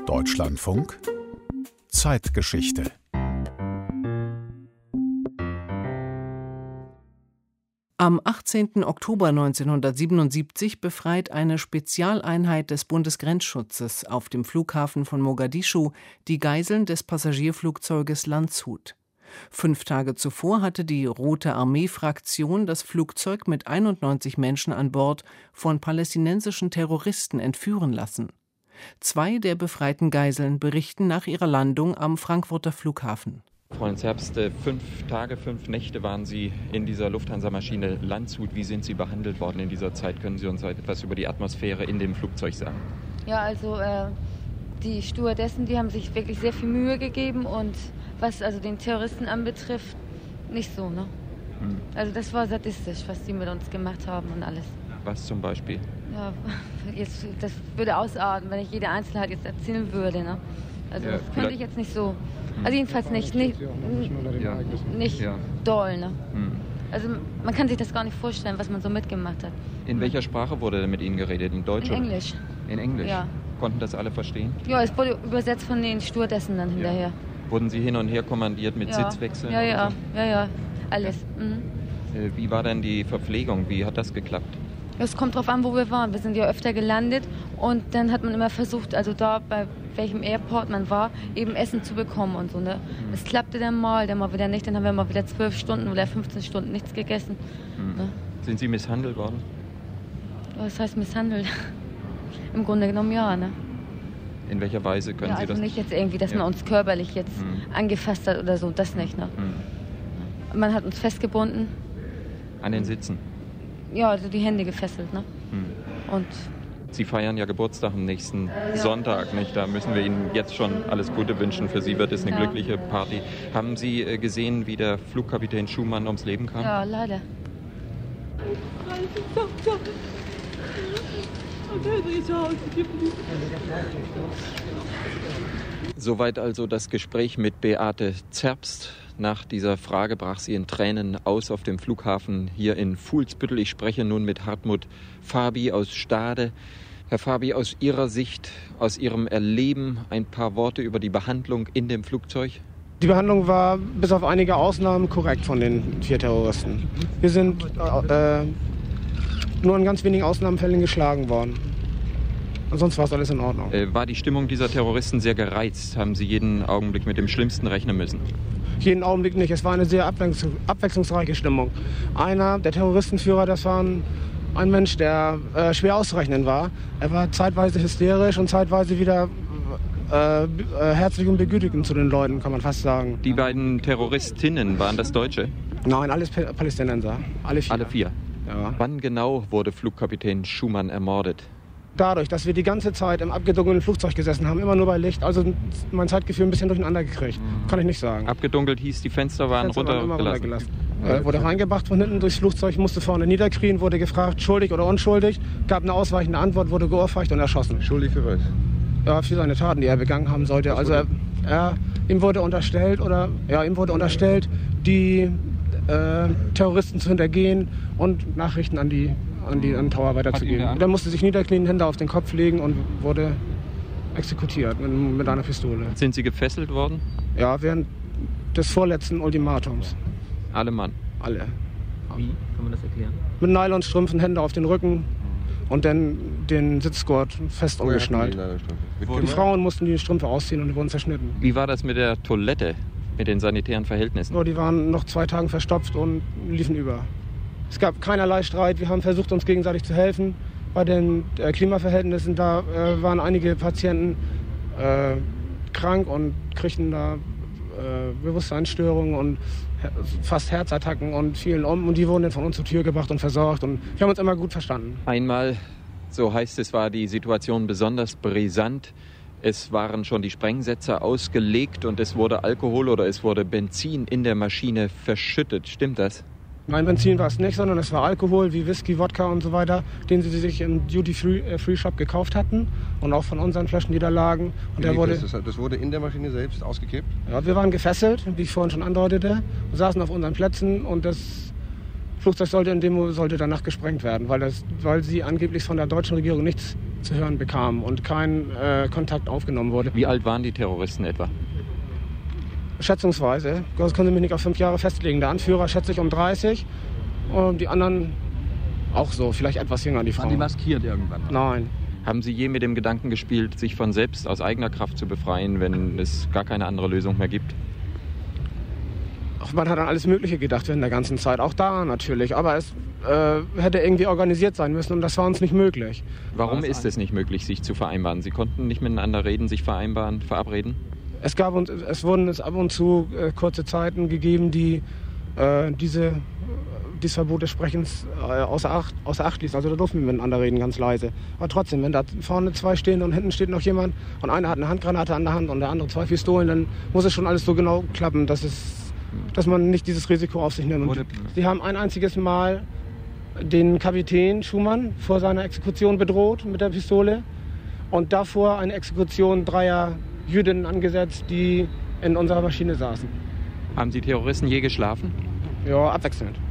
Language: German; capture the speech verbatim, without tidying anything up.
Deutschlandfunk Zeitgeschichte. Am achtzehnten Oktober neunzehnhundertsiebenundsiebzig befreit eine Spezialeinheit des Bundesgrenzschutzes auf dem Flughafen von Mogadischu die Geiseln des Passagierflugzeuges Landshut. Fünf Tage zuvor hatte die Rote Armee-Fraktion das Flugzeug mit einundneunzig Menschen an Bord von palästinensischen Terroristen entführen lassen. Zwei der befreiten Geiseln berichten nach ihrer Landung am Frankfurter Flughafen. Freund Zerbst, fünf Tage, fünf Nächte waren Sie in dieser Lufthansa-Maschine Landshut. Wie sind Sie behandelt worden in dieser Zeit? Können Sie uns etwas über die Atmosphäre in dem Flugzeug sagen? Ja, also äh, die Stewardessen, die haben sich wirklich sehr viel Mühe gegeben und was also den Terroristen anbetrifft, nicht so, ne? Hm. Also das war sadistisch, was die mit uns gemacht haben und alles. Was zum Beispiel? Ja, jetzt, das würde ausarten, wenn ich jede Einzelheit jetzt erzählen würde, ne? Also ja, das könnte vielleicht ich jetzt nicht so, also jedenfalls nicht, nicht, ja. nicht ja. doll, ne? Hm. Also man kann sich das gar nicht vorstellen, was man so mitgemacht hat. In welcher Sprache wurde denn mit Ihnen geredet? In Deutsch? In Englisch. In Englisch? Ja. Konnten das alle verstehen? Ja, es wurde übersetzt von den Stewardessen dann hinterher. Ja. Wurden Sie hin und her kommandiert mit ja. Sitzwechseln? Ja, ja, so? ja, ja, alles. Mhm. Wie war denn die Verpflegung? Wie hat das geklappt? Es kommt drauf an, wo wir waren. Wir sind ja öfter gelandet und dann hat man immer versucht, also da bei welchem Airport man war, eben Essen zu bekommen und so. Ne? Es klappte dann mal, dann mal wieder nicht. Dann haben wir mal wieder zwölf Stunden oder fünfzehn Stunden nichts gegessen. Mhm. Ne? Sind Sie misshandelt worden? Was heißt misshandelt? Im Grunde genommen ja. Ne? In welcher Weise können ja, Sie also das? Nicht jetzt irgendwie, dass ja. man uns körperlich jetzt mhm. angefasst hat oder so, das nicht. Ne? Mhm. Man hat uns festgebunden. An den Sitzen? Ja, also die Hände gefesselt. Ne? Mhm. Und Sie feiern ja Geburtstag am nächsten ja. Sonntag, nicht? Da müssen wir Ihnen jetzt schon alles Gute wünschen. Für Sie wird es eine ja. glückliche Party. Haben Sie äh, gesehen, wie der Flugkapitän Schumann ums Leben kam? Ja, leider. Soweit also das Gespräch mit Beate Zerbst. Nach dieser Frage brach sie in Tränen aus auf dem Flughafen hier in Fuhlsbüttel. Ich spreche nun mit Hartmut Fabi aus Stade. Herr Fabi, aus Ihrer Sicht, aus Ihrem Erleben ein paar Worte über die Behandlung in dem Flugzeug? Die Behandlung war bis auf einige Ausnahmen korrekt von den vier Terroristen. Wir sind äh, nur in ganz wenigen Ausnahmefällen geschlagen worden. Ansonsten war es alles in Ordnung. Äh, war die Stimmung dieser Terroristen sehr gereizt? Haben Sie jeden Augenblick mit dem Schlimmsten rechnen müssen? Jeden Augenblick nicht. Es war eine sehr abwechslungsreiche Stimmung. Einer der Terroristenführer, das war ein, ein Mensch, der äh, schwer auszurechnen war. Er war zeitweise hysterisch und zeitweise wieder äh, äh, herzlich und begütigend zu den Leuten, kann man fast sagen. Die beiden Terroristinnen, waren das Deutsche? Nein, alles Palästinenser. Alle vier. Alle vier? Ja. Wann genau wurde Flugkapitän Schumann ermordet? Dadurch, dass wir die ganze Zeit im abgedunkelten Flugzeug gesessen haben, immer nur bei Licht, also mein Zeitgefühl ein bisschen durcheinander gekriegt. Kann ich nicht sagen. Abgedunkelt hieß, die Fenster waren Fenster waren runtergelassen? Immer runtergelassen. Äh, wurde reingebracht von hinten durchs Flugzeug, musste vorne niederknien, wurde gefragt, schuldig oder unschuldig, gab eine ausweichende Antwort, wurde geohrfeigt und erschossen. Schuldig für was? Ja, für seine Taten, die er begangen haben sollte. Also er, er, ihm wurde unterstellt, oder ja, ihm wurde unterstellt, die äh, Terroristen zu hintergehen und Nachrichten an die an die an den Tower weiterzugeben. Der musste sich niederknien, Hände auf den Kopf legen und wurde exekutiert mit, mit einer Pistole. Sind Sie gefesselt worden? Ja, während des vorletzten Ultimatums. Alle Mann? Alle. Wie kann man das erklären? Mit Nylonstrümpfen, Hände auf den Rücken und dann den Sitzgurt fest umgeschnallt. Die, die Frauen mussten die Strümpfe ausziehen und die wurden zerschnitten. Wie war das mit der Toilette, mit den sanitären Verhältnissen? Oh, die waren noch zwei Tage verstopft und liefen über. Es gab keinerlei Streit, wir haben versucht, uns gegenseitig zu helfen. Bei den äh, Klimaverhältnissen, da äh, waren einige Patienten äh, krank und kriegten da äh, Bewusstseinsstörungen und her- fast Herzattacken und fielen um. Und die wurden dann von uns zur Tür gebracht und versorgt. Und wir haben uns immer gut verstanden. Einmal, so heißt es, war die Situation besonders brisant. Es waren schon die Sprengsätze ausgelegt und es wurde Alkohol oder es wurde Benzin in der Maschine verschüttet. Stimmt das? Nein, Benzin war es nicht, sondern es war Alkohol wie Whisky, Wodka und so weiter, den sie sich im Duty-Free-Shop gekauft hatten und auch von unseren Flaschen, die da lagen. Und der wurde, das, das wurde in der Maschine selbst ausgekippt? Ja, wir waren gefesselt, wie ich vorhin schon andeutete, und saßen auf unseren Plätzen und das Flugzeug sollte in dem sollte danach gesprengt werden, weil, das, weil sie angeblich von der deutschen Regierung nichts zu hören bekamen und kein äh, Kontakt aufgenommen wurde. Wie alt waren die Terroristen etwa? Schätzungsweise, das können Sie mich nicht auf fünf Jahre festlegen. Der Anführer schätze ich um dreißig und die anderen auch so, vielleicht etwas jünger, die Frauen. Waren die maskiert irgendwann? Nein. Haben Sie je mit dem Gedanken gespielt, sich von selbst aus eigener Kraft zu befreien, wenn es gar keine andere Lösung mehr gibt? Ach, man hat an alles Mögliche gedacht in der ganzen Zeit, auch da natürlich. Aber es äh, hätte irgendwie organisiert sein müssen und das war uns nicht möglich. Warum ist es nicht möglich, sich zu vereinbaren? Sie konnten nicht miteinander reden, sich vereinbaren, verabreden? Es gab uns, es wurden es ab und zu äh, kurze Zeiten gegeben, die äh, diese dieses Verbot des Sprechens äh, außer, Acht, außer Acht ließ. Also da durften wir miteinander reden, ganz leise. Aber trotzdem, wenn da vorne zwei stehen und hinten steht noch jemand und einer hat eine Handgranate an der Hand und der andere zwei Pistolen, dann muss es schon alles so genau klappen, dass, es, dass man nicht dieses Risiko auf sich nimmt. Und sie haben ein einziges Mal den Kapitän Schumann vor seiner Exekution bedroht mit der Pistole und davor eine Exekution dreier Jüdinnen angesetzt, die in unserer Maschine saßen. Haben Sie Terroristen je geschlafen? Ja, abwechselnd.